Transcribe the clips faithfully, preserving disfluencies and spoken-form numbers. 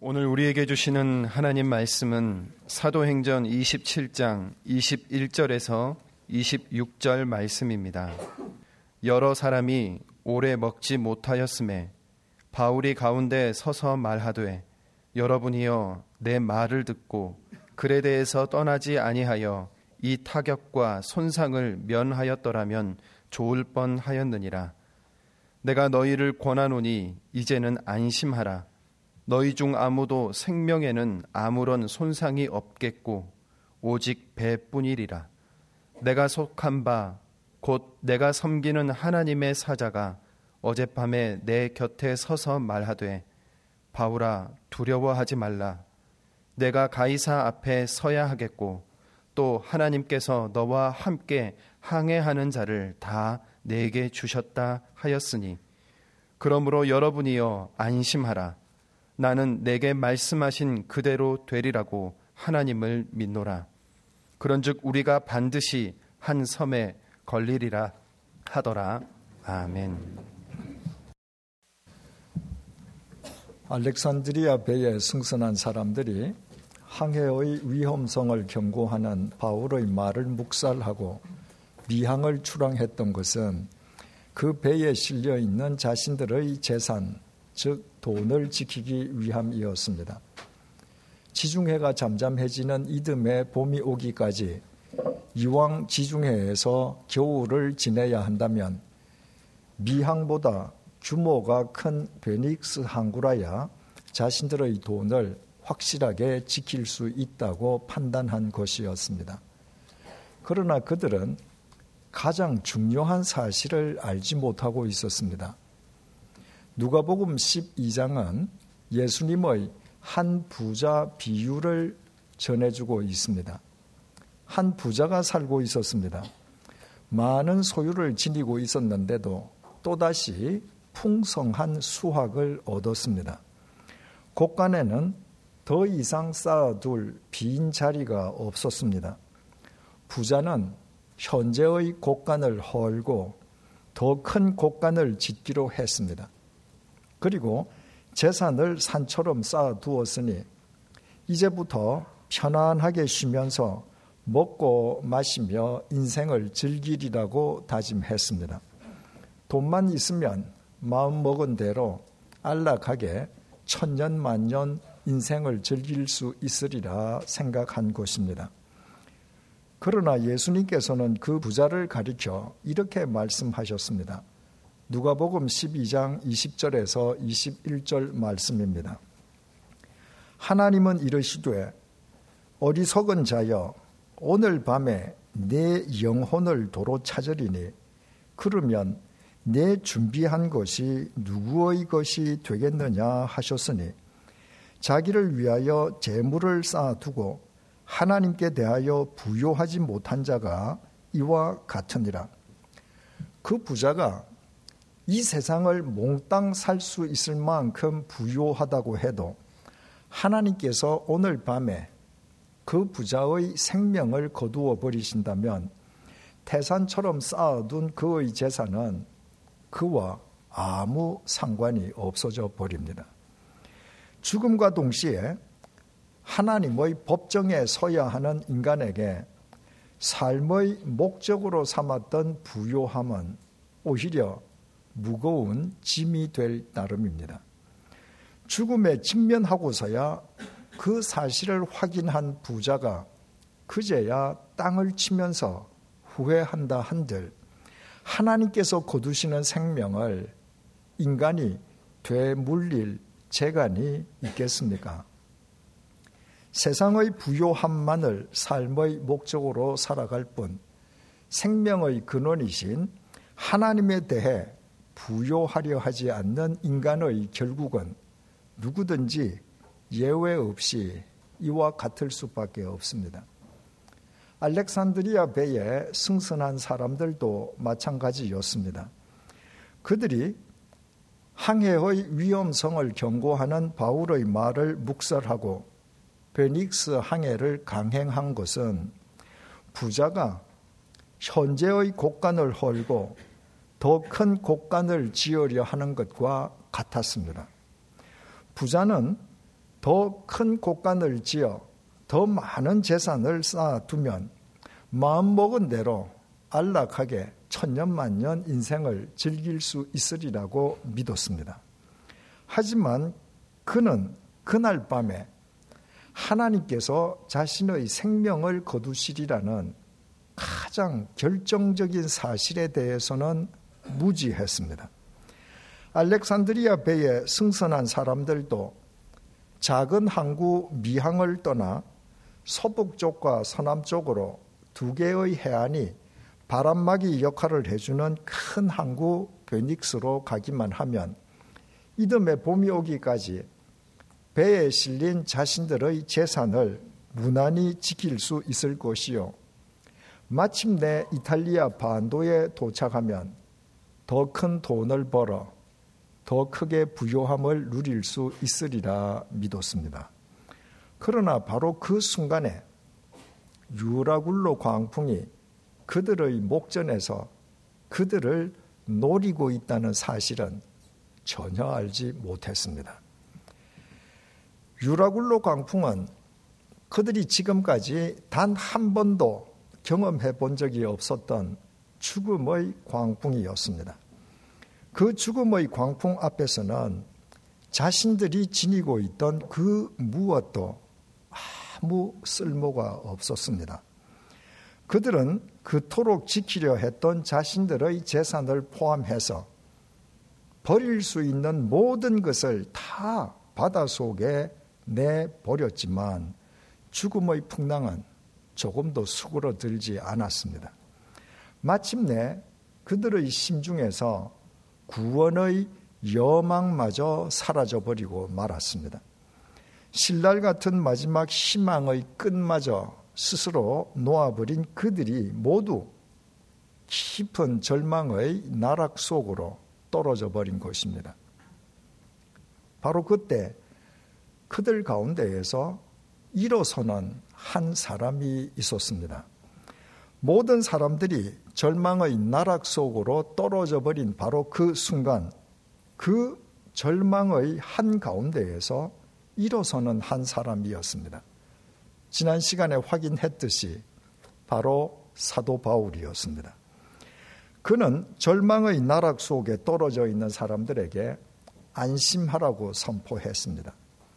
오늘 우리에게 주시는 하나님 말씀은 사도행전 이십칠 장 이십일 절에서 이십육 절 말씀입니다. 여러 사람이 오래 먹지 못하였음에 바울이 가운데 서서 말하되 여러분이여 내 말을 듣고 글에 대해서 떠나지 아니하여 이 타격과 손상을 면하였더라면 좋을 뻔하였느니라. 내가 너희를 권하노니 이제는 안심하라. 너희 중 아무도 생명에는 아무런 손상이 없겠고 오직 배뿐이리라. 내가 속한 바 곧 내가 섬기는 하나님의 사자가 어젯밤에 내 곁에 서서 말하되 바울아 두려워하지 말라. 내가 가이사 앞에 서야 하겠고 또 하나님께서 너와 함께 항해하는 자를 다 내게 주셨다 하였으니 그러므로 여러분이여 안심하라. 나는 내게 말씀하신 그대로 되리라고 하나님을 믿노라. 그런즉 우리가 반드시 한 섬에 걸리리라 하더라. 아멘. 알렉산드리아 배에 승선한 사람들이 항해의 위험성을 경고하는 바울의 말을 묵살하고 미항을 출항했던 것은 그 배에 실려 있는 자신들의 재산, 즉 돈을 지키기 위함이었습니다. 지중해가 잠잠해지는 이듬해 봄이 오기까지 이왕 지중해에서 겨울을 지내야 한다면 미항보다 규모가 큰 베닉스 항구라야 자신들의 돈을 확실하게 지킬 수 있다고 판단한 것이었습니다. 그러나 그들은 가장 중요한 사실을 알지 못하고 있었습니다. 누가복음 십이 장은 예수님의 한 부자 비유를 전해주고 있습니다. 한 부자가 살고 있었습니다. 많은 소유를 지니고 있었는데도 또다시 풍성한 수확을 얻었습니다. 곳간에는 더 이상 쌓아둘 빈 자리가 없었습니다. 부자는 현재의 곳간을 헐고 더 큰 곳간을 짓기로 했습니다. 그리고 재산을 산처럼 쌓아두었으니 이제부터 편안하게 쉬면서 먹고 마시며 인생을 즐기리라고 다짐했습니다. 돈만 있으면 마음먹은 대로 안락하게 천년만년 인생을 즐길 수 있으리라 생각한 것입니다. 그러나 예수님께서는 그 부자를 가리켜 이렇게 말씀하셨습니다. 누가복음 십이 장 이십 절에서 이십일 절 말씀입니다. 하나님은 이르시되 어리석은 자여 오늘 밤에 내 영혼을 도로 찾으리니 그러면 내 준비한 것이 누구의 것이 되겠느냐 하셨으니 자기를 위하여 재물을 쌓아두고 하나님께 대하여 부요하지 못한 자가 이와 같으니라. 그 부자가 이 세상을 몽땅 살 수 있을 만큼 부요하다고 해도 하나님께서 오늘 밤에 그 부자의 생명을 거두어 버리신다면 태산처럼 쌓아둔 그의 재산은 그와 아무 상관이 없어져 버립니다. 죽음과 동시에 하나님의 법정에 서야 하는 인간에게 삶의 목적으로 삼았던 부요함은 오히려 무거운 짐이 될 따름입니다. 죽음에 직면하고서야 그 사실을 확인한 부자가 그제야 땅을 치면서 후회한다 한들 하나님께서 거두시는 생명을 인간이 되물릴 재간이 있겠습니까? 세상의 부요함만을 삶의 목적으로 살아갈 뿐 생명의 근원이신 하나님에 대해 부요하려 하지 않는 인간의 결국은 누구든지 예외 없이 이와 같을 수밖에 없습니다. 알렉산드리아 배에 승선한 사람들도 마찬가지였습니다. 그들이 항해의 위험성을 경고하는 바울의 말을 묵살하고 베닉스 항해를 강행한 것은 부자가 현재의 곳간을 헐고 더 큰 곳간을 지으려 하는 것과 같았습니다. 부자는 더 큰 곳간을 지어 더 많은 재산을 쌓아두면 마음먹은 대로 안락하게 천년만년 인생을 즐길 수 있으리라고 믿었습니다. 하지만 그는 그날 밤에 하나님께서 자신의 생명을 거두시리라는 가장 결정적인 사실에 대해서는 무지했습니다. 알렉산드리아 배에 승선한 사람들도 작은 항구 미항을 떠나 서북쪽과 서남쪽으로 두 개의 해안이 바람막이 역할을 해주는 큰 항구 베닉스로 가기만 하면 이듬해 봄이 오기까지 배에 실린 자신들의 재산을 무난히 지킬 수 있을 것이요, 마침내 이탈리아 반도에 도착하면 더 큰 돈을 벌어 더 크게 부요함을 누릴 수 있으리라 믿었습니다. 그러나 바로 그 순간에 유라굴로 광풍이 그들의 목전에서 그들을 노리고 있다는 사실은 전혀 알지 못했습니다. 유라굴로 광풍은 그들이 지금까지 단 한 번도 경험해 본 적이 없었던 죽음의 광풍이었습니다. 그 죽음의 광풍 앞에서는 자신들이 지니고 있던 그 무엇도 아무 쓸모가 없었습니다. 그들은 그토록 지키려 했던 자신들의 재산을 포함해서 버릴 수 있는 모든 것을 다 바다 속에 내버렸지만 죽음의 풍랑은 조금도 수그러들지 않았습니다. 마침내 그들의 심중에서 구원의 여망마저 사라져버리고 말았습니다. 신랄 같은 마지막 희망의 끝마저 스스로 놓아버린 그들이 모두 깊은 절망의 나락 속으로 떨어져 버린 것입니다. 바로 그때 그들 가운데에서 일어서는 한 사람이 있었습니다. 모든 사람들이 절망의 나락 속으로 떨어져 버린 바로 그 순간, 그 절망의 한 가운데에서 일어서는 한 사람이었습니다. 지난 시간에 확인했듯이 바로 사도 바울이었습니다. 그는 절망의 나락 속에 떨어져 있는 사람들에게 안심하라고 선포했습니다.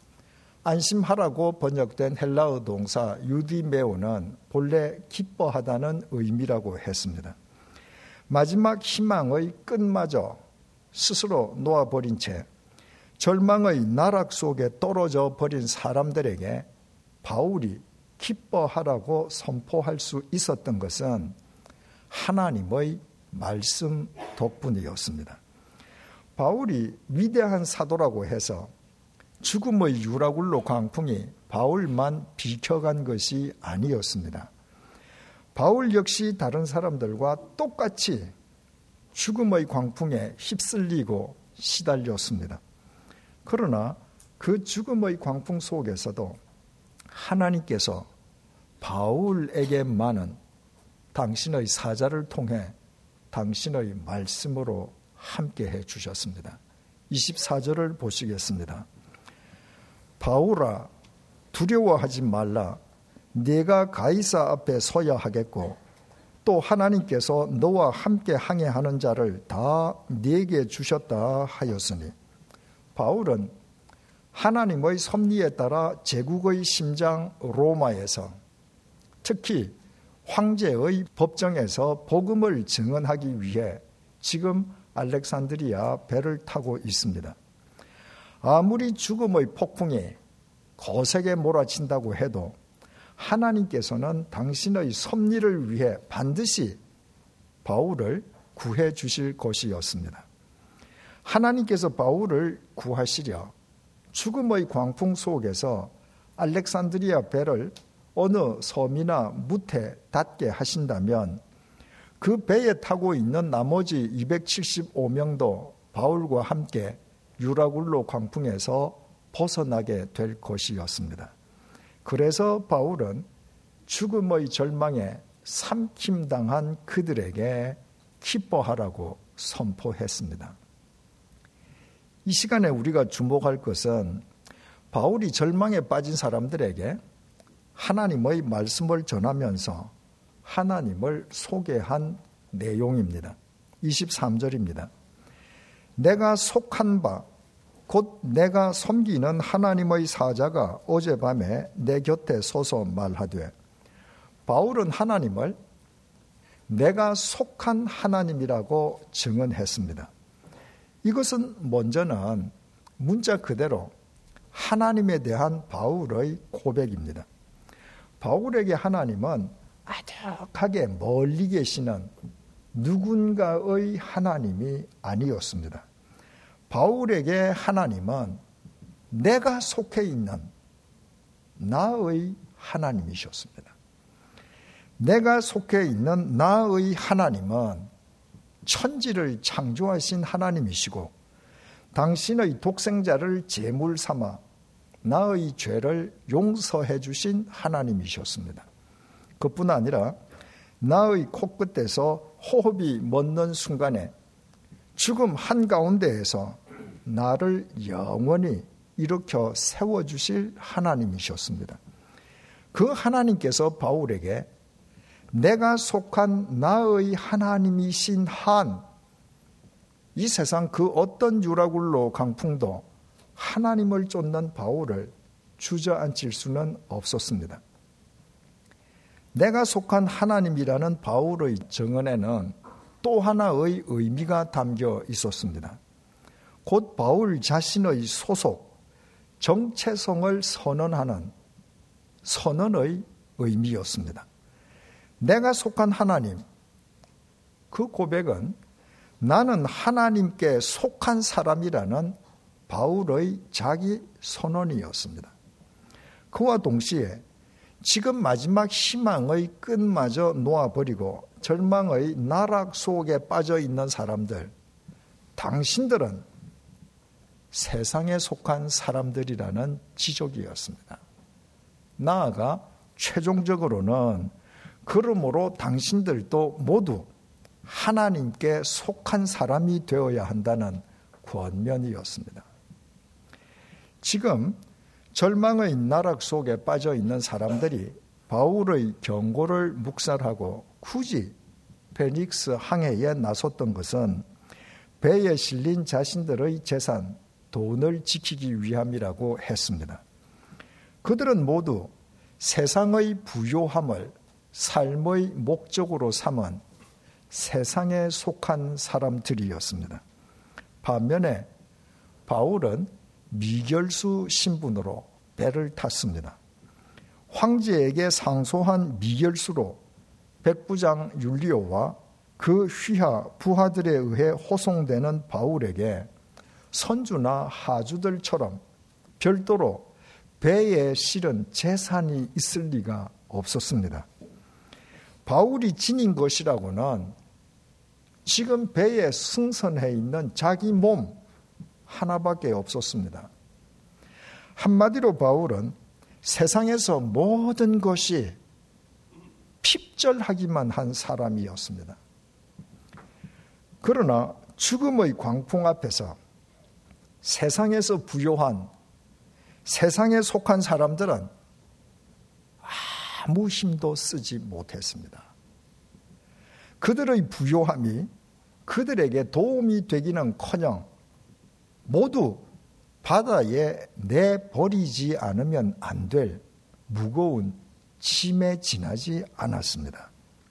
안심하라고 번역된 헬라어 동사 유디메오는 본래 기뻐하다는 의미라고 했습니다. 마지막 희망의 끝마저 스스로 놓아버린 채 절망의 나락 속에 떨어져 버린 사람들에게 바울이 기뻐하라고 선포할 수 있었던 것은 하나님의 말씀 덕분이었습니다. 바울이 위대한 사도라고 해서 죽음의 유라굴로 광풍이 바울만 비켜간 것이 아니었습니다. 바울 역시 다른 사람들과 똑같이 죽음의 광풍에 휩쓸리고 시달렸습니다. 그러나 그 죽음의 광풍 속에서도 하나님께서 바울에게만은 당신의 사자를 통해 당신의 말씀으로 함께해 주셨습니다. 이십사 절을 보시겠습니다. 바울아, 두려워하지 말라. 네가 가이사 앞에 서야 하겠고 또 하나님께서 너와 함께 항해하는 자를 다 네게 주셨다 하였으니, 바울은 하나님의 섭리에 따라 제국의 심장 로마에서, 특히 황제의 법정에서 복음을 증언하기 위해 지금 알렉산드리아 배를 타고 있습니다. 아무리 죽음의 폭풍이 거세게 몰아친다고 해도 하나님께서는 당신의 섭리를 위해 반드시 바울을 구해 주실 것이었습니다. 하나님께서 바울을 구하시려 죽음의 광풍 속에서 알렉산드리아 배를 어느 섬이나 무태 닿게 하신다면 그 배에 타고 있는 나머지 이백칠십오 명도 바울과 함께 유라굴로 광풍에서 벗어나게 될 것이었습니다. 그래서 바울은 죽음의 절망에 삼킴당한 그들에게 기뻐하라고 선포했습니다. 이 시간에 우리가 주목할 것은 바울이 절망에 빠진 사람들에게 하나님의 말씀을 전하면서 하나님을 소개한 내용입니다. 이십삼 절입니다. 내가 속한 바 곧 내가 섬기는 하나님의 사자가 어젯밤에 내 곁에 서서 말하되, 바울은 하나님을 내가 속한 하나님이라고 증언했습니다. 이것은 먼저는 문자 그대로 하나님에 대한 바울의 고백입니다. 바울에게 하나님은 아득하게 멀리 계시는 누군가의 하나님이 아니었습니다. 바울에게 하나님은 내가 속해 있는 나의 하나님이셨습니다. 내가 속해 있는 나의 하나님은 천지를 창조하신 하나님이시고 당신의 독생자를 제물 삼아 나의 죄를 용서해 주신 하나님이셨습니다. 그뿐 아니라 나의 코끝에서 호흡이 멎는 순간에 죽음 한가운데에서 나를 영원히 일으켜 세워주실 하나님이셨습니다. 그 하나님께서 바울에게 내가 속한 나의 하나님이신 한, 이 세상 그 어떤 유라굴로 강풍도 하나님을 쫓는 바울을 주저앉힐 수는 없었습니다. 내가 속한 하나님이라는 바울의 증언에는 또 하나의 의미가 담겨 있었습니다. 곧 바울 자신의 소속, 정체성을 선언하는 선언의 의미였습니다. 내가 속한 하나님, 그 고백은 나는 하나님께 속한 사람이라는 바울의 자기 선언이었습니다. 그와 동시에 지금 마지막 희망의 끈마저 놓아버리고 절망의 나락 속에 빠져 있는 사람들, 당신들은 세상에 속한 사람들이라는 지적이었습니다. 나아가 최종적으로는 그러므로 당신들도 모두 하나님께 속한 사람이 되어야 한다는 권면이었습니다. 지금 절망의 나락 속에 빠져 있는 사람들이 바울의 경고를 묵살하고 굳이 페닉스 항해에 나섰던 것은 배에 실린 자신들의 재산, 돈을 지키기 위함이라고 했습니다. 그들은 모두 세상의 부요함을 삶의 목적으로 삼은 세상에 속한 사람들이었습니다. 반면에 바울은 미결수 신분으로 배를 탔습니다. 황제에게 상소한 미결수로 백부장 율리오와 그 휘하 부하들에 의해 호송되는 바울에게 선주나 하주들처럼 별도로 배에 실은 재산이 있을 리가 없었습니다. 바울이 지닌 것이라고는 지금 배에 승선해 있는 자기 몸 하나밖에 없었습니다. 한마디로 바울은 세상에서 모든 것이 핍절하기만 한 사람이었습니다. 그러나 죽음의 광풍 앞에서 세상에서 부요한, 세상에 속한 사람들은 아무 힘도 쓰지 못했습니다. 그들의 부요함이 그들에게 도움이 되기는커녕 모두 바다에 내버리지 않으면 안 될 무거운 짐에 지나지 않았습니다.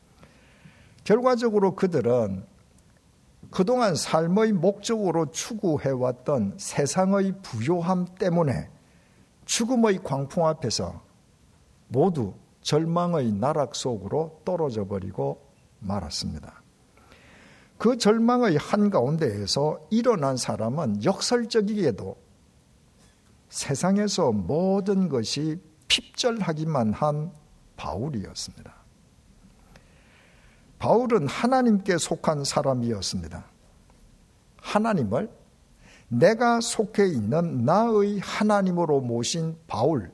결과적으로 그들은 그동안 삶의 목적으로 추구해왔던 세상의 부요함 때문에 죽음의 광풍 앞에서 모두 절망의 나락 속으로 떨어져 버리고 말았습니다. 그 절망의 한가운데에서 일어난 사람은 역설적이게도 세상에서 모든 것이 핍절하기만 한 바울이었습니다. 바울은 하나님께 속한 사람이었습니다. 하나님을 내가 속해 있는 나의 하나님으로 모신 바울,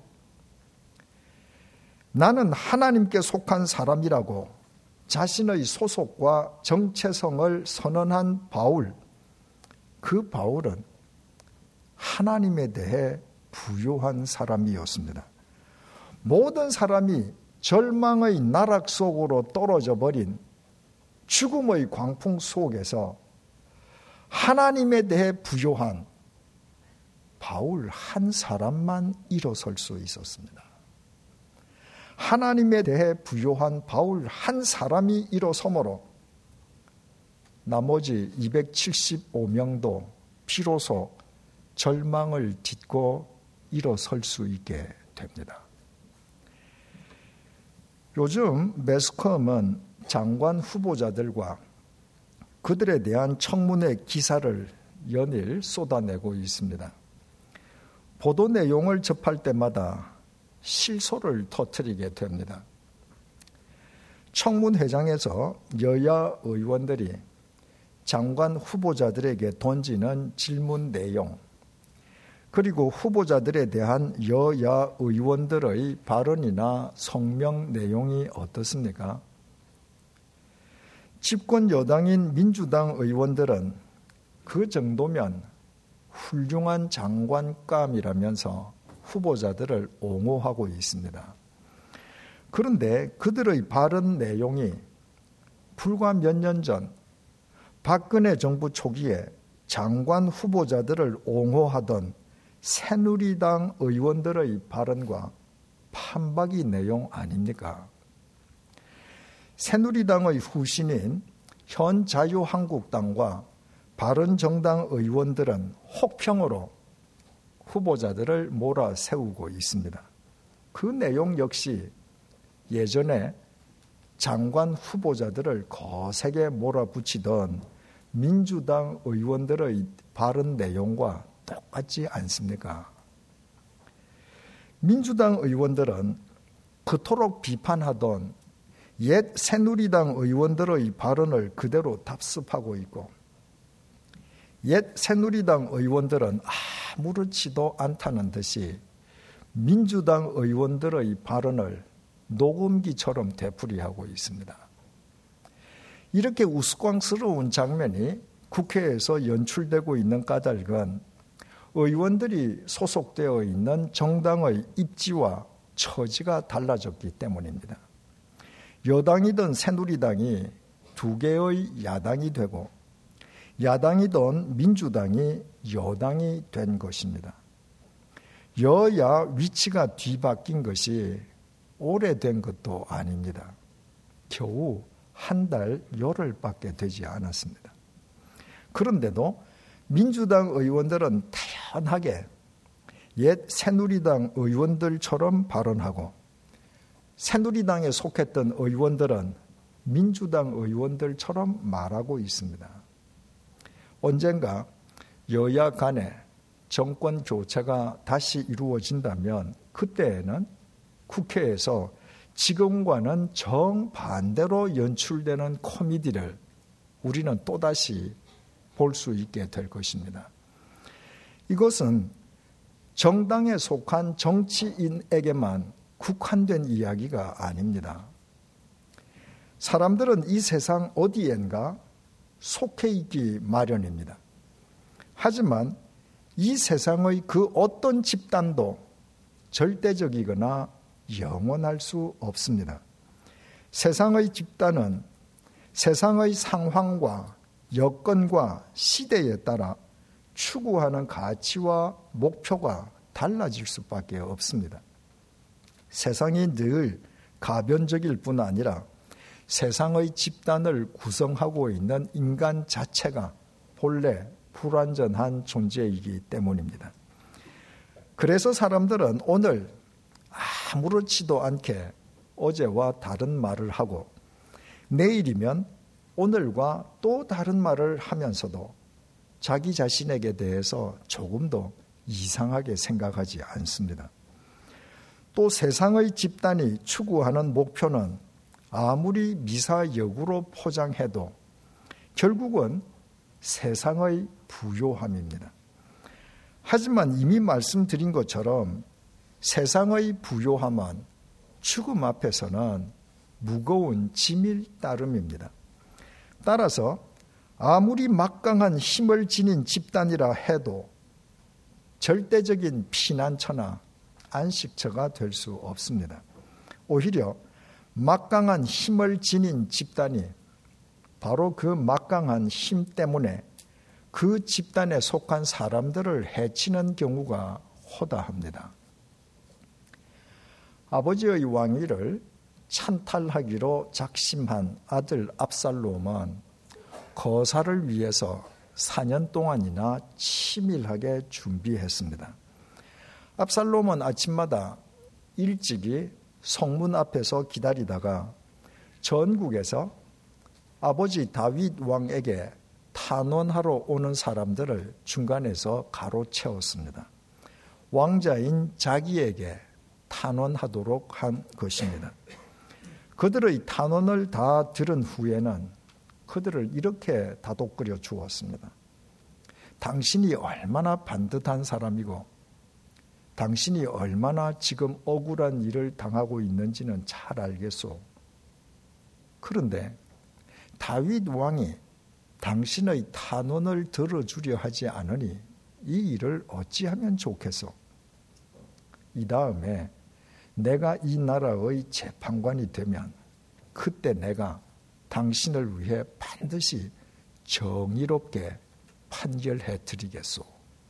나는 하나님께 속한 사람이라고 자신의 소속과 정체성을 선언한 바울, 그 바울은 하나님에 대해 부요한 사람이었습니다. 모든 사람이 절망의 나락 속으로 떨어져 버린 죽음의 광풍 속에서 하나님에 대해 부요한 바울 한 사람만 일어설 수 있었습니다. 하나님에 대해 부요한 바울 한 사람이 일어서므로 나머지 이백칠십오 명도 비로소 절망을 딛고 일어설 수 있게 됩니다. 요즘 매스컴은 장관 후보자들과 그들에 대한 청문회 기사를 연일 쏟아내고 있습니다. 보도 내용을 접할 때마다 실소를 터뜨리게 됩니다. 청문회장에서 여야 의원들이 장관 후보자들에게 던지는 질문 내용, 그리고 후보자들에 대한 여야 의원들의 발언이나 성명 내용이 어떻습니까? 집권 여당인 민주당 의원들은 그 정도면 훌륭한 장관감이라면서 후보자들을 옹호하고 있습니다. 그런데 그들의 발언 내용이 불과 몇 년 전 박근혜 정부 초기에 장관 후보자들을 옹호하던 새누리당 의원들의 발언과 판박이 내용 아닙니까? 새누리당의 후신인 현 자유한국당과 바른정당 의원들은 혹평으로 후보자들을 몰아세우고 있습니다. 그 내용 역시 예전에 장관 후보자들을 거세게 몰아붙이던 민주당 의원들의 발언 내용과 똑같지 않습니까? 민주당 의원들은 그토록 비판하던 옛 새누리당 의원들의 발언을 그대로 답습하고 있고, 옛 새누리당 의원들은 아무렇지도 않다는 듯이 민주당 의원들의 발언을 녹음기처럼 되풀이하고 있습니다. 이렇게 우스꽝스러운 장면이 국회에서 연출되고 있는 까닭은 의원들이 소속되어 있는 정당의 입지와 처지가 달라졌기 때문입니다. 여당이던 새누리당이 두 개의 야당이 되고 야당이던 민주당이 여당이 된 것입니다. 여야 위치가 뒤바뀐 것이 오래된 것도 아닙니다. 겨우 한 달 열흘밖에 되지 않았습니다. 그런데도 민주당 의원들은 태연하게 옛 새누리당 의원들처럼 발언하고, 새누리당에 속했던 의원들은 민주당 의원들처럼 말하고 있습니다. 언젠가 여야 간에 정권 교체가 다시 이루어진다면 그때에는 국회에서 지금과는 정반대로 연출되는 코미디를 우리는 또다시 볼 수 있게 될 것입니다. 이것은 정당에 속한 정치인에게만 국한된 이야기가 아닙니다. 사람들은 이 세상 어디엔가 속해 있기 마련입니다. 하지만 이 세상의 그 어떤 집단도 절대적이거나 영원할 수 없습니다. 세상의 집단은 세상의 상황과 여건과 시대에 따라 추구하는 가치와 목표가 달라질 수밖에 없습니다. 세상이 늘 가변적일 뿐 아니라 세상의 집단을 구성하고 있는 인간 자체가 본래 불완전한 존재이기 때문입니다. 그래서 사람들은 오늘 아무렇지도 않게 어제와 다른 말을 하고, 내일이면 오늘과 또 다른 말을 하면서도 자기 자신에게 대해서 조금도 이상하게 생각하지 않습니다. 또 세상의 집단이 추구하는 목표는 아무리 미사역으로 포장해도 결국은 세상의 부요함입니다. 하지만 이미 말씀드린 것처럼 세상의 부요함은 죽음 앞에서는 무거운 짐일 따름입니다. 따라서 아무리 막강한 힘을 지닌 집단이라 해도 절대적인 피난처나 안식처가 될 수 없습니다. 오히려 막강한 힘을 지닌 집단이 바로 그 막강한 힘 때문에 그 집단에 속한 사람들을 해치는 경우가 호다합니다. 아버지의 왕위를 찬탈하기로 작심한 아들 압살롬은 거사를 위해서 사 년 동안이나 치밀하게 준비했습니다. 압살롬은 아침마다 일찍이 성문 앞에서 기다리다가 전국에서 아버지 다윗 왕에게 탄원하러 오는 사람들을 중간에서 가로채웠습니다. 왕자인 자기에게 탄원하도록 한 것입니다. 그들의 탄원을 다 들은 후에는 그들을 이렇게 다독거려 주었습니다. 당신이 얼마나 반듯한 사람이고 당신이 얼마나 지금 억울한 일을 당하고 있는지는 잘 알겠소. 그런데 다윗 왕이 당신의 탄원을 들어주려 하지 않으니 이 일을 어찌하면 좋겠소. 이 다음에 내가 이 나라의 재판관이 되면 그때 내가 당신을 위해 반드시 정의롭게 판결해 드리겠소.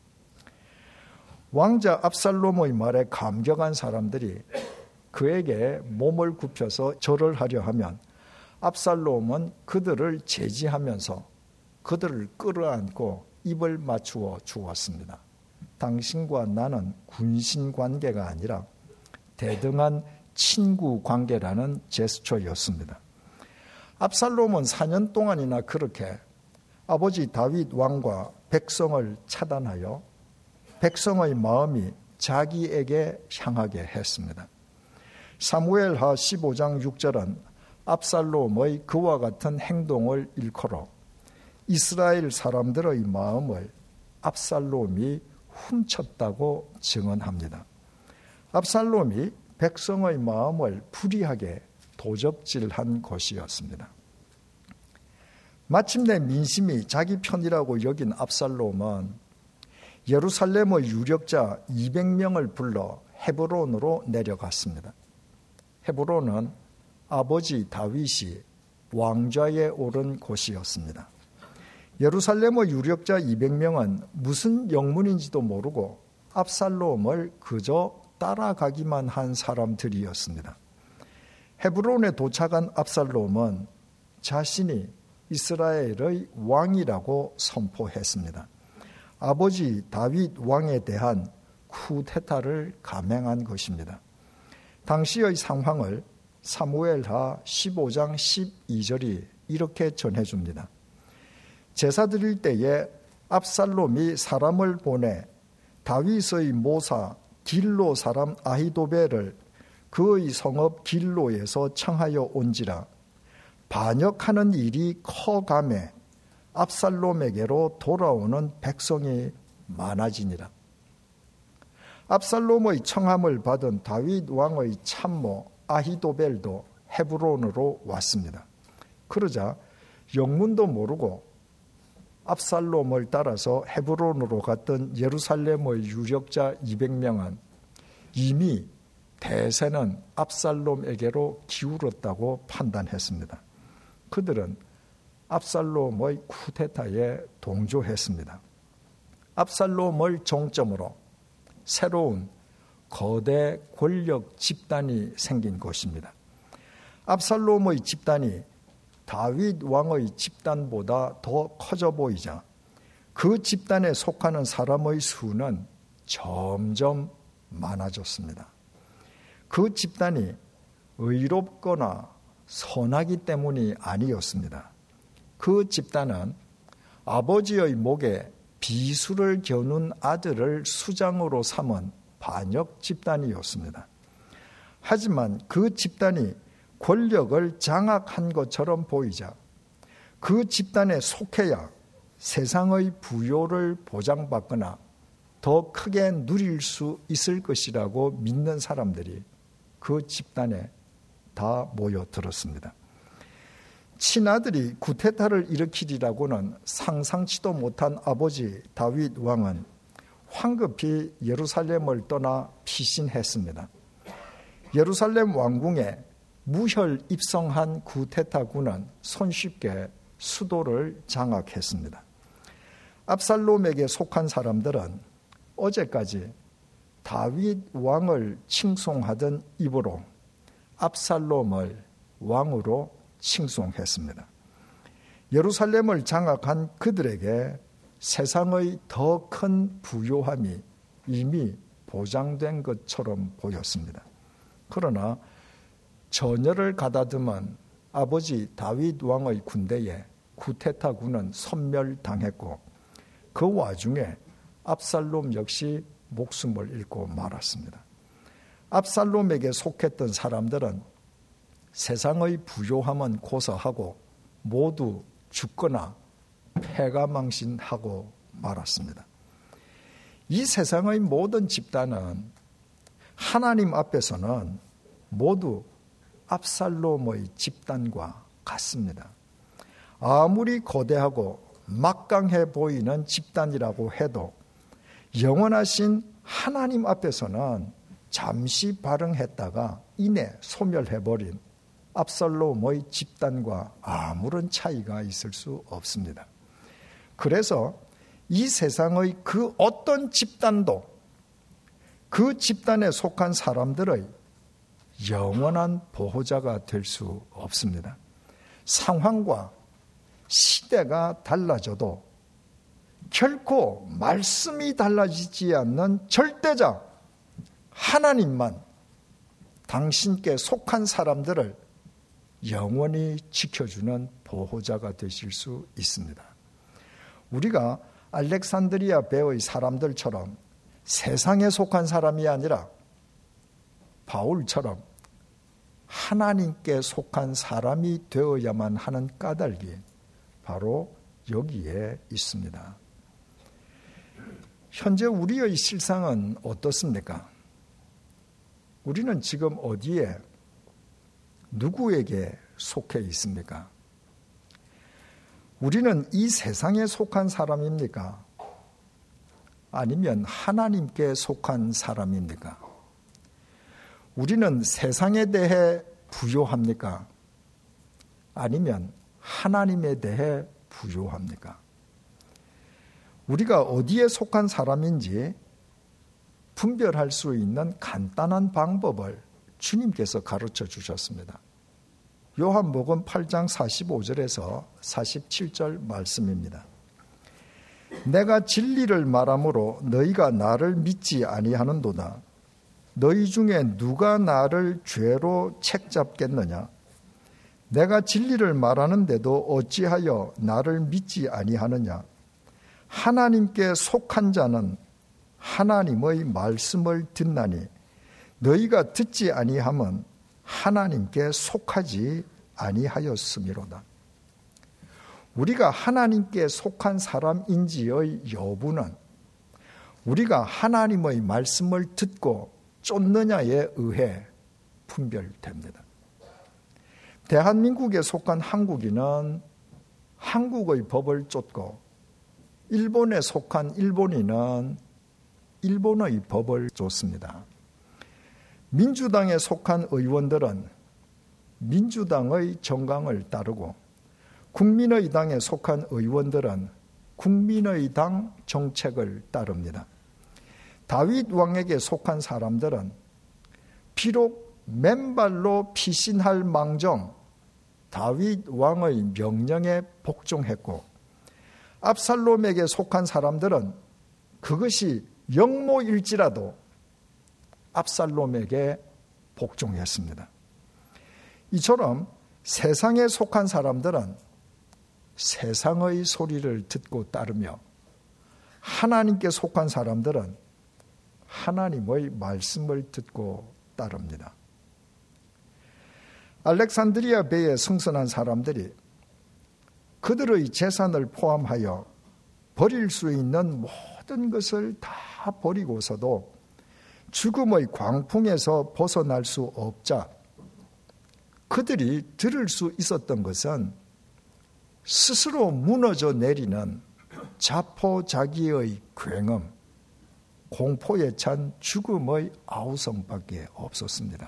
왕자 압살롬의 말에 감격한 사람들이 그에게 몸을 굽혀서 절을 하려 하면 압살롬은 그들을 제지하면서 그들을 끌어안고 입을 맞추어 주었습니다. 당신과 나는 군신 관계가 아니라 대등한 친구 관계라는 제스처였습니다. 압살롬은 사 년 동안이나 그렇게 아버지 다윗 왕과 백성을 차단하여 백성의 마음이 자기에게 향하게 했습니다. 사무엘하 십오 장 육 절은 압살롬의 그와 같은 행동을 일컬어 이스라엘 사람들의 마음을 압살롬이 훔쳤다고 증언합니다. 압살롬이 백성의 마음을 불의하게 도적질한 것이었습니다. 마침내 민심이 자기 편이라고 여긴 압살롬은 예루살렘의 유력자 이백 명을 불러 헤브론으로 내려갔습니다. 헤브론은 아버지 다윗이 왕좌에 오른 곳이었습니다. 예루살렘의 유력자 이백 명은 무슨 영문인지도 모르고 압살롬을 그저 따라가기만 한 사람들이었습니다. 헤브론에 도착한 압살롬은 자신이 이스라엘의 왕이라고 선포했습니다. 아버지 다윗 왕에 대한 쿠데타를 감행한 것입니다. 당시의 상황을 사무엘하 십오 장 십이 절이 이렇게 전해줍니다. 제사 드릴 때에 압살롬이 사람을 보내 다윗의 모사 길로 사람 아히도벨을 그의 성읍 길로에서 청하여 온지라 반역하는 일이 커가매 압살롬에게로 돌아오는 백성이 많아지니라. 압살롬의 청함을 받은 다윗 왕의 참모 아히도벨도 헤브론으로 왔습니다. 그러자 영문도 모르고 압살롬을 따라서 헤브론으로 갔던 예루살렘의 유력자 이백 명은 이미 대세는 압살롬에게로 기울었다고 판단했습니다. 그들은 압살롬의 쿠데타에 동조했습니다. 압살롬을 정점으로 새로운 거대 권력 집단이 생긴 것입니다. 압살롬의 집단이 다윗 왕의 집단보다 더 커져 보이자 그 집단에 속하는 사람의 수는 점점 많아졌습니다. 그 집단이 의롭거나 선하기 때문이 아니었습니다. 그 집단은 아버지의 목에 비수를 겨눈 아들을 수장으로 삼은 반역 집단이었습니다. 하지만 그 집단이 권력을 장악한 것처럼 보이자 그 집단에 속해야 세상의 부요를 보장받거나 더 크게 누릴 수 있을 것이라고 믿는 사람들이 그 집단에 다 모여들었습니다. 친아들이 쿠데타를 일으키리라고는 상상치도 못한 아버지 다윗 왕은 황급히 예루살렘을 떠나 피신했습니다. 예루살렘 왕궁에 무혈 입성한 구테타군은 손쉽게 수도를 장악했습니다. 압살롬에게 속한 사람들은 어제까지 다윗 왕을 칭송하던 입으로 압살롬을 왕으로 칭송했습니다. 예루살렘을 장악한 그들에게 세상의 더 큰 부요함이 이미 보장된 것처럼 보였습니다. 그러나 전열을 가다듬은 아버지 다윗 왕의 군대에 구테타군은 섬멸당했고 그 와중에 압살롬 역시 목숨을 잃고 말았습니다. 압살롬에게 속했던 사람들은 세상의 부요함은 고사하고 모두 죽거나 패가망신하고 말았습니다. 이 세상의 모든 집단은 하나님 앞에서는 모두 압살롬의 집단과 같습니다. 아무리 거대하고 막강해 보이는 집단이라고 해도 영원하신 하나님 앞에서는 잠시 발흥했다가 이내 소멸해버린 압살롬의 집단과 아무런 차이가 있을 수 없습니다. 그래서 이 세상의 그 어떤 집단도 그 집단에 속한 사람들의 영원한 보호자가 될 수 없습니다. 상황과 시대가 달라져도 결코 말씀이 달라지지 않는 절대자 하나님만 당신께 속한 사람들을 영원히 지켜주는 보호자가 되실 수 있습니다. 우리가 알렉산드리아 배의 사람들처럼 세상에 속한 사람이 아니라 바울처럼 하나님께 속한 사람이 되어야만 하는 까닭이 바로 여기에 있습니다. 현재 우리의 실상은 어떻습니까? 우리는 지금 어디에 누구에게 속해 있습니까? 우리는 이 세상에 속한 사람입니까? 아니면 하나님께 속한 사람입니까? 우리는 세상에 대해 부요합니까? 아니면 하나님에 대해 부요합니까? 우리가 어디에 속한 사람인지 분별할 수 있는 간단한 방법을 주님께서 가르쳐 주셨습니다. 요한복음 팔 장 사십오 절에서 사십칠 절 말씀입니다. 내가 진리를 말하므로 너희가 나를 믿지 아니하는도다. 너희 중에 누가 나를 죄로 책잡겠느냐? 내가 진리를 말하는데도 어찌하여 나를 믿지 아니하느냐? 하나님께 속한 자는 하나님의 말씀을 듣나니 너희가 듣지 아니함은 하나님께 속하지 아니하였음이로다. 우리가 하나님께 속한 사람인지의 여부는 우리가 하나님의 말씀을 듣고 쫓느냐에 의해 분별됩니다. 대한민국에 속한 한국인은 한국의 법을 쫓고 일본에 속한 일본인은 일본의 법을 쫓습니다. 민주당에 속한 의원들은 민주당의 정강을 따르고 국민의 당에 속한 의원들은 국민의 당 정책을 따릅니다. 다윗 왕에게 속한 사람들은 비록 맨발로 피신할 망정 다윗 왕의 명령에 복종했고 압살롬에게 속한 사람들은 그것이 영모일지라도 압살롬에게 복종했습니다. 이처럼 세상에 속한 사람들은 세상의 소리를 듣고 따르며 하나님께 속한 사람들은 하나님의 말씀을 듣고 따릅니다. 알렉산드리아 배에 승선한 사람들이 그들의 재산을 포함하여 버릴 수 있는 모든 것을 다 버리고서도 죽음의 광풍에서 벗어날 수 없자 그들이 들을 수 있었던 것은 스스로 무너져 내리는 자포자기의 굉음, 공포에 찬 죽음의 아우성밖에 없었습니다.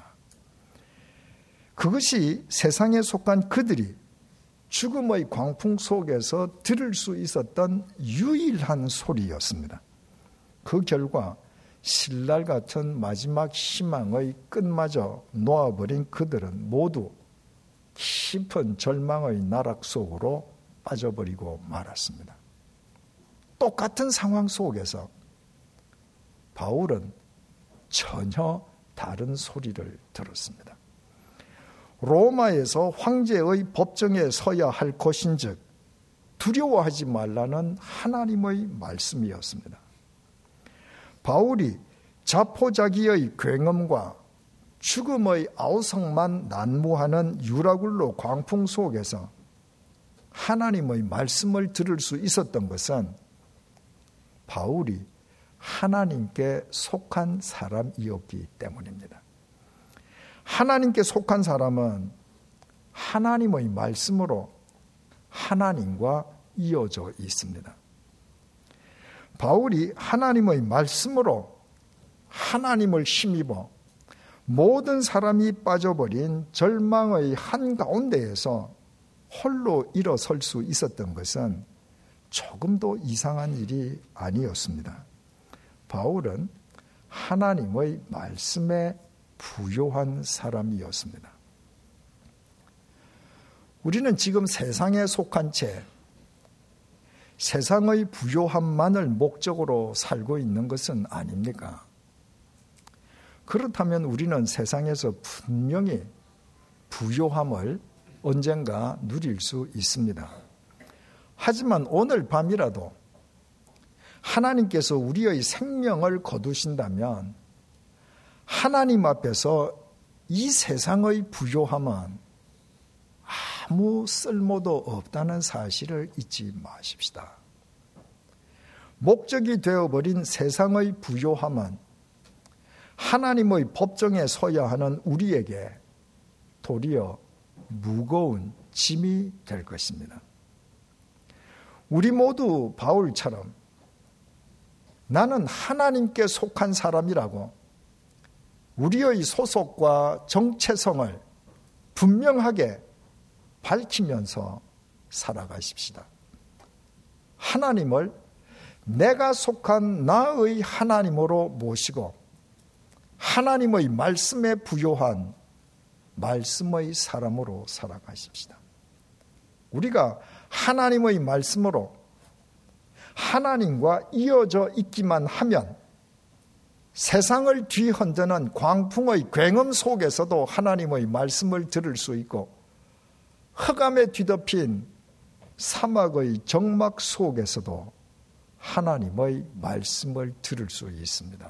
그것이 세상에 속한 그들이 죽음의 광풍 속에서 들을 수 있었던 유일한 소리였습니다. 그 결과 신랄 같은 마지막 희망의 끝마저 놓아버린 그들은 모두 깊은 절망의 나락 속으로 빠져버리고 말았습니다. 똑같은 상황 속에서 바울은 전혀 다른 소리를 들었습니다. 로마에서 황제의 법정에 서야 할 것인즉 두려워하지 말라는 하나님의 말씀이었습니다. 바울이 자포자기의 굉음과 죽음의 아우성만 난무하는 유라굴로 광풍 속에서 하나님의 말씀을 들을 수 있었던 것은 바울이 하나님께 속한 사람이었기 때문입니다. 하나님께 속한 사람은 하나님의 말씀으로 하나님과 이어져 있습니다. 바울이 하나님의 말씀으로 하나님을 힘입어 모든 사람이 빠져버린 절망의 한가운데에서 홀로 일어설 수 있었던 것은 조금도 이상한 일이 아니었습니다. 바울은 하나님의 말씀에 부요한 사람이었습니다. 우리는 지금 세상에 속한 채 세상의 부요함만을 목적으로 살고 있는 것은 아닙니까? 그렇다면 우리는 세상에서 분명히 부요함을 언젠가 누릴 수 있습니다. 하지만 오늘 밤이라도 하나님께서 우리의 생명을 거두신다면 하나님 앞에서 이 세상의 부요함은 아무 쓸모도 없다는 사실을 잊지 마십시다. 목적이 되어버린 세상의 부요함은 하나님의 법정에 서야 하는 우리에게 도리어 무거운 짐이 될 것입니다. 우리 모두 바울처럼 나는 하나님께 속한 사람이라고 우리의 소속과 정체성을 분명하게 밝히면서 살아가십시다. 하나님을 내가 속한 나의 하나님으로 모시고 하나님의 말씀에 부요한 말씀의 사람으로 살아가십시다. 우리가 하나님의 말씀으로 하나님과 이어져 있기만 하면 세상을 뒤흔드는 광풍의 굉음 속에서도 하나님의 말씀을 들을 수 있고 흑암에 뒤덮인 사막의 정막 속에서도 하나님의 말씀을 들을 수 있습니다.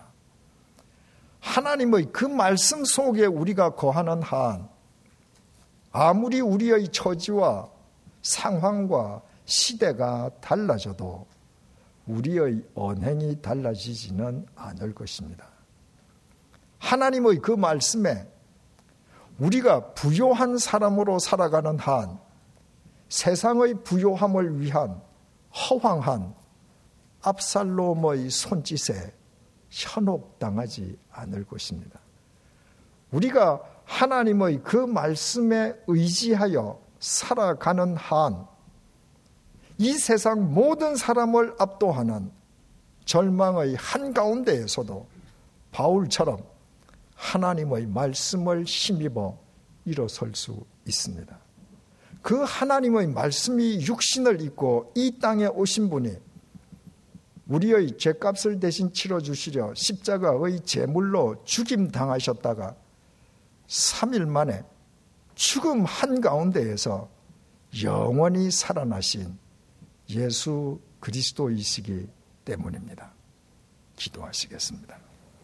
하나님의 그 말씀 속에 우리가 거하는 한 아무리 우리의 처지와 상황과 시대가 달라져도 우리의 언행이 달라지지는 않을 것입니다. 하나님의 그 말씀에 우리가 부요한 사람으로 살아가는 한 세상의 부요함을 위한 허황한 압살롬의 손짓에 현혹당하지 않을 것입니다. 우리가 하나님의 그 말씀에 의지하여 살아가는 한 이 세상 모든 사람을 압도하는 절망의 한가운데에서도 바울처럼 하나님의 말씀을 힘입어 일어설 수 있습니다. 그 하나님의 말씀이 육신을 입고 이 땅에 오신 분이 우리의 죄값을 대신 치러주시려 십자가의 제물로 죽임당하셨다가 삼 일 만에 죽음 한가운데에서 영원히 살아나신 예수 그리스도이시기 때문입니다. 기도하시겠습니다.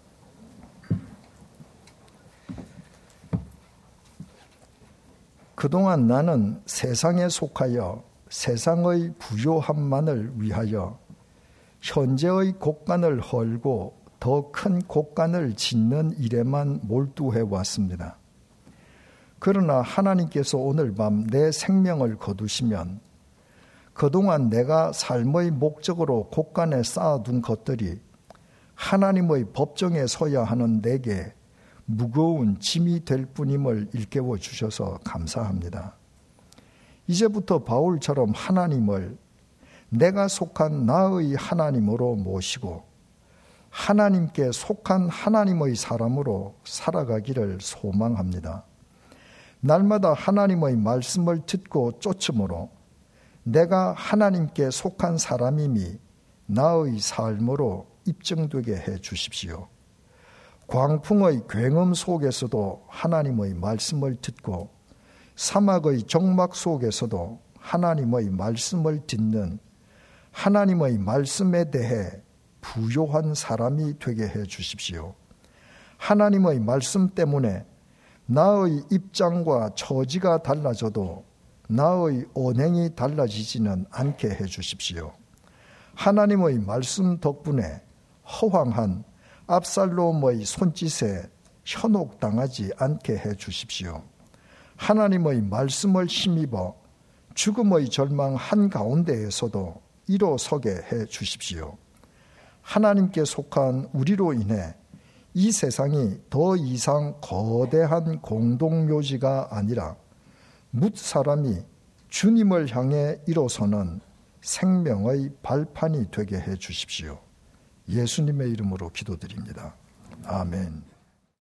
그동안 나는 세상에 속하여 세상의 부요함만을 위하여 현재의 곡간을 헐고 더 큰 곡간을 짓는 일에만 몰두해 왔습니다. 그러나 하나님께서 오늘 밤 내 생명을 거두시면 그동안 내가 삶의 목적으로 곡간에 쌓아둔 것들이 하나님의 법정에 서야 하는 내게 무거운 짐이 될 뿐임을 일깨워 주셔서 감사합니다. 이제부터 바울처럼 하나님을 내가 속한 나의 하나님으로 모시고 하나님께 속한 하나님의 사람으로 살아가기를 소망합니다. 날마다 하나님의 말씀을 듣고 쫓음으로 내가 하나님께 속한 사람임이 나의 삶으로 입증되게 해 주십시오. 광풍의 굉음 속에서도 하나님의 말씀을 듣고 사막의 정막 속에서도 하나님의 말씀을 듣는 하나님의 말씀에 대해 부요한 사람이 되게 해 주십시오. 하나님의 말씀 때문에 나의 입장과 처지가 달라져도 나의 언행이 달라지지는 않게 해 주십시오. 하나님의 말씀 덕분에 허황한 압살롬의 손짓에 현혹당하지 않게 해 주십시오. 하나님의 말씀을 힘입어 죽음의 절망 한가운데에서도 일어서게 해 주십시오. 하나님께 속한 우리로 인해 이 세상이 더 이상 거대한 공동묘지가 아니라 뭇 사람이 주님을 향해 일어서는 생명의 발판이 되게 해 주십시오. 예수님의 이름으로 기도드립니다. 아멘.